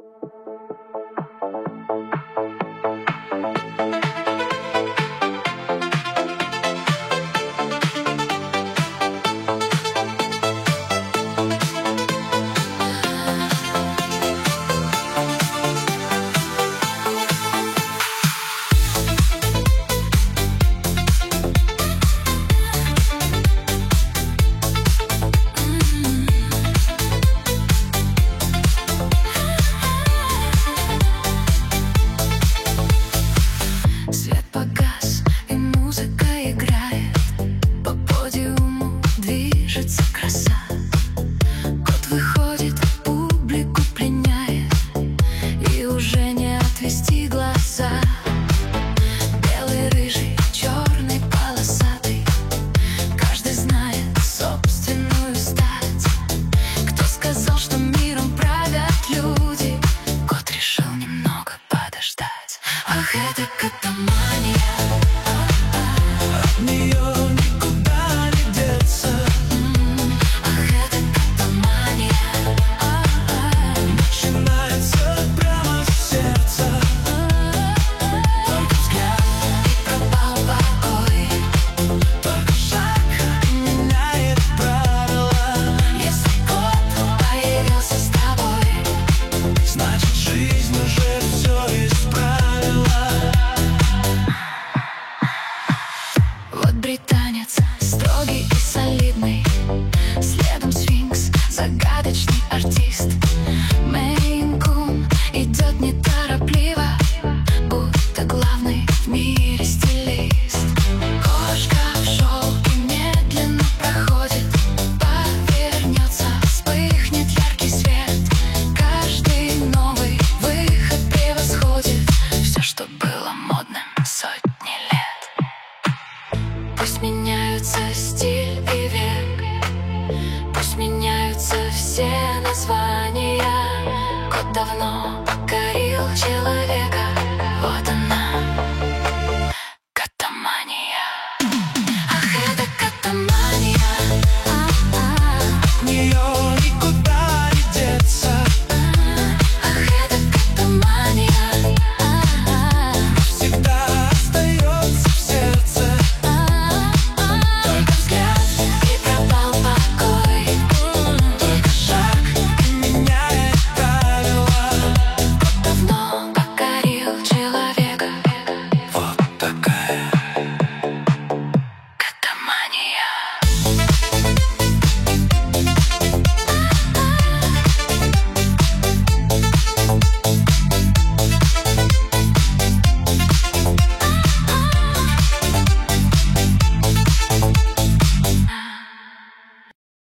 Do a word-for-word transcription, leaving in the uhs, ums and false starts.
Ах, это катамания, от нее никуда не деться. Ах, это катамания, начинается прямо с сердца. Только взгляд и пропал покой, только шаг меняет правила. Если год появился с тобой, значит жизнь уже все исправила. Вот британец, строгий и солидный, следом сфинкс, загадочный артист. Мейн-кун идет неторопливо, будто главный в мире стилист. Кошка в шелке медленно проходит, повернется, вспыхнет яркий свет. Каждый новый выход превосходит все, что было модным сотни лет. Пусть меняются стиль и век, пусть меняются все названия. Год давно